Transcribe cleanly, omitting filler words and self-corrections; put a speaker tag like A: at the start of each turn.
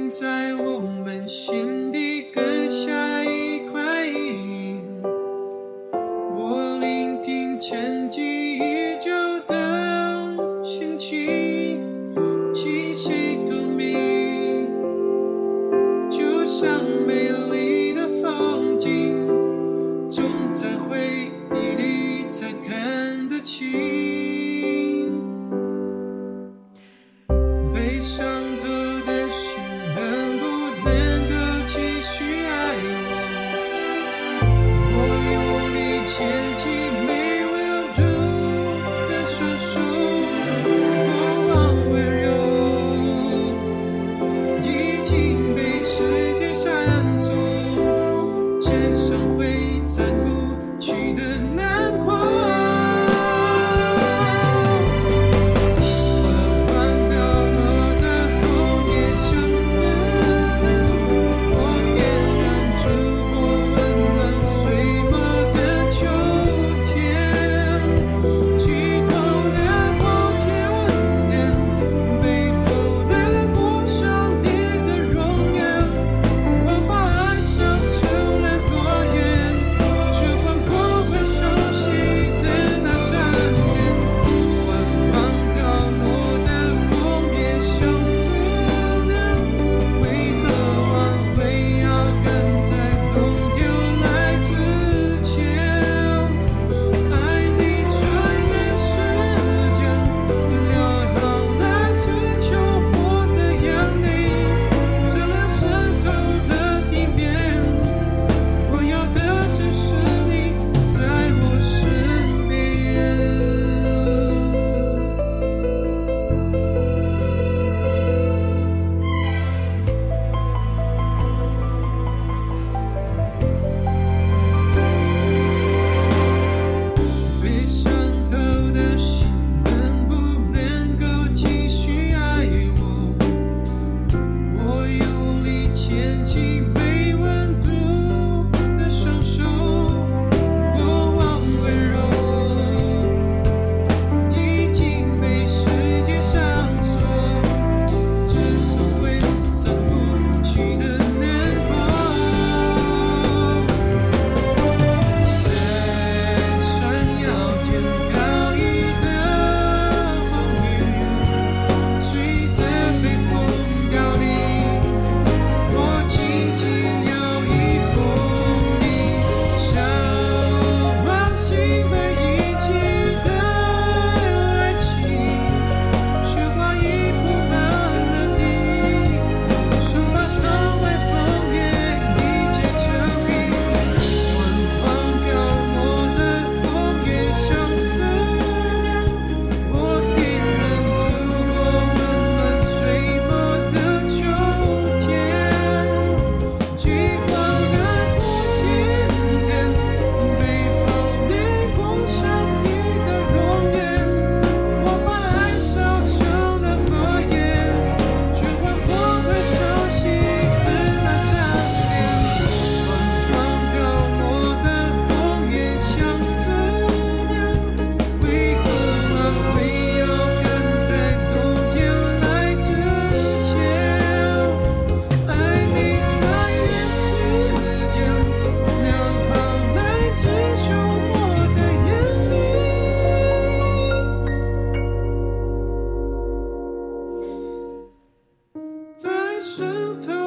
A: 定在我们心底刻下一块印。我聆听沉寂已久的心情，气息透明，就像美丽的风景，总在回忆里才看得清。被伤透的心能不能够继续爱我？我用力牵起没温度的双手，过往温柔已经被时间删走，接上会散不去的难过。牵起没温度的双手，过往温柔已经被时间上锁，这所谓散不去的难过。在闪耀间高逸的风雨，随着被风凋零，轻轻摇曳风铃，向往心被遗弃的爱情，雪花已铺满了地，生怕窗外风月一结成冰。缓缓飘落的风月像思念，我点燃烛火温暖水墨的秋天。极光的过甜点，被风里光向你的容颜，我把爱烧成了火焰，却换不回熟悉的那张脸。缓缓飘落的风也像思念，为何挽回要赶在冬天来之前？爱你穿越时间，两行来自秋末的眼里，在渗透